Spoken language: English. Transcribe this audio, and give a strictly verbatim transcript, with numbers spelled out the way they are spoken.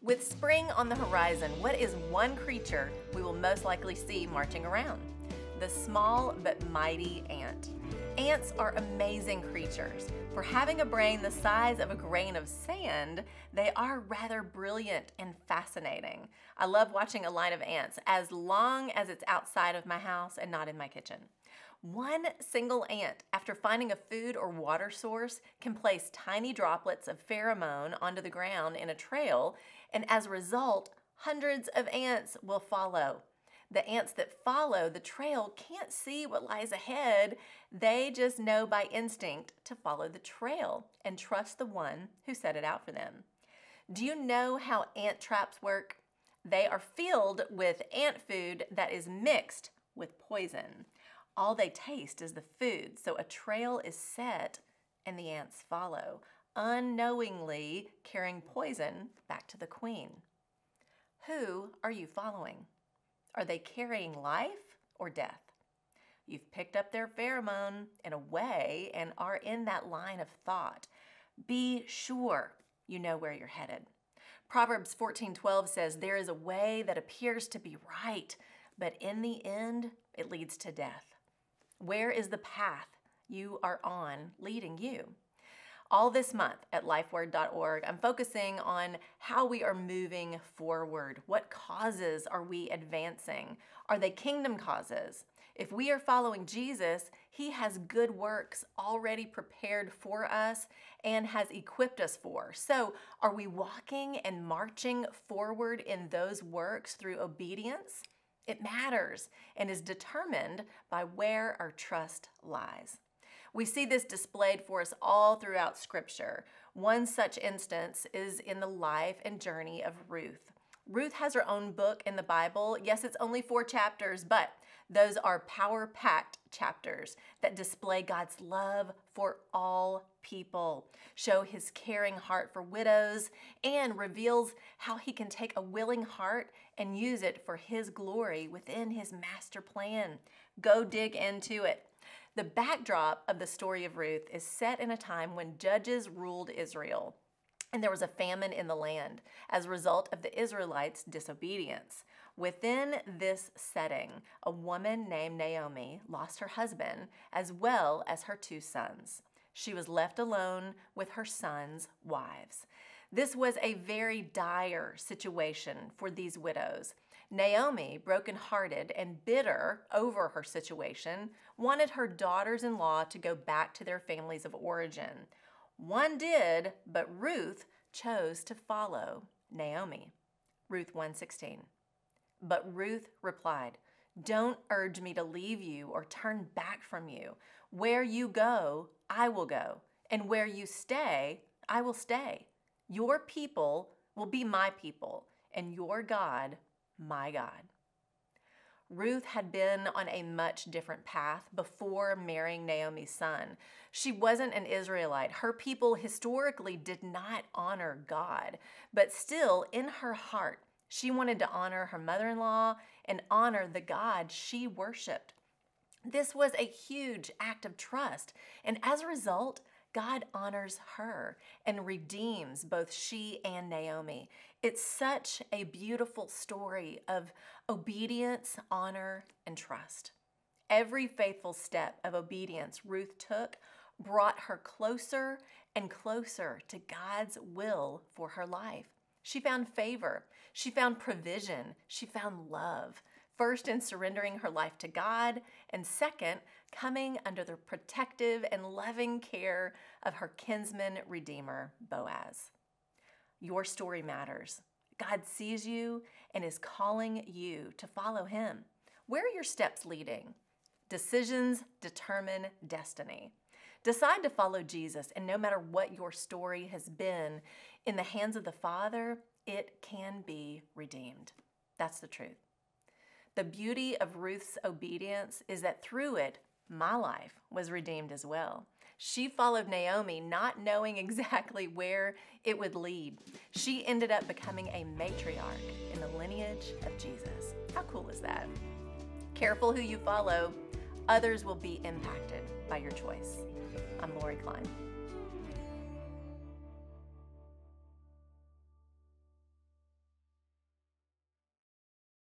With spring on the horizon, what is one creature we will most likely see marching around? The small but mighty ant. Ants are amazing creatures. For having a brain the size of a grain of sand, they are rather brilliant and fascinating. I love watching a line of ants as long as it's outside of my house and not in my kitchen. One single ant, after finding a food or water source, can place tiny droplets of pheromone onto the ground in a trail, and as a result, hundreds of ants will follow. The ants that follow the trail can't see what lies ahead. They just know by instinct to follow the trail and trust the one who set it out for them. Do you know how ant traps work? They are filled with ant food that is mixed with poison. All they taste is the food, so a trail is set and the ants follow, unknowingly carrying poison back to the queen. Who are you following? Are they carrying life or death? You've picked up their pheromone in a way and are in that line of thought. Be sure you know where you're headed. Proverbs fourteen twelve says, "There is a way that appears to be right, but in the end, it leads to death." Where is the path you are on leading you? All this month at lifeword dot org, I'm focusing on how we are moving forward. What causes are we advancing? Are they kingdom causes? If we are following Jesus, he has good works already prepared for us and has equipped us for. So are we walking and marching forward in those works through obedience? It matters and is determined by where our trust lies. We see this displayed for us all throughout Scripture. One such instance is in the life and journey of Ruth. Ruth has her own book in the Bible. Yes, it's only four chapters, but those are power-packed chapters that display God's love for all people, show his caring heart for widows, and reveals how he can take a willing heart and use it for his glory within his master plan. Go dig into it. The backdrop of the story of Ruth is set in a time when judges ruled Israel, and there was a famine in the land as a result of the Israelites' disobedience. Within this setting, a woman named Naomi lost her husband as well as her two sons. She was left alone with her sons' wives. This was a very dire situation for these widows. Naomi, brokenhearted and bitter over her situation, wanted her daughters-in-law to go back to their families of origin. One did, but Ruth chose to follow Naomi. Ruth one sixteen. But Ruth replied, "Don't urge me to leave you or turn back from you. Where you go, I will go, and where you stay, I will stay. Your people will be my people, and your God, my God." Ruth had been on a much different path before marrying Naomi's son. She wasn't an Israelite. Her people historically did not honor God, but still in her heart, she wanted to honor her mother-in-law and honor the God she worshiped. This was a huge act of trust, and as a result, God honors her and redeems both she and Naomi. It's such a beautiful story of obedience, honor, and trust. Every faithful step of obedience Ruth took brought her closer and closer to God's will for her life. She found favor. She found provision. She found love. First, in surrendering her life to God, and second, coming under the protective and loving care of her kinsman redeemer, Boaz. Your story matters. God sees you and is calling you to follow him. Where are your steps leading? Decisions determine destiny. Decide to follow Jesus, and no matter what your story has been, in the hands of the Father, it can be redeemed. That's the truth. The beauty of Ruth's obedience is that through it, my life was redeemed as well. She followed Naomi, not knowing exactly where it would lead. She ended up becoming a matriarch in the lineage of Jesus. How cool is that? Careful who you follow. Others will be impacted by your choice. I'm Lori Klein.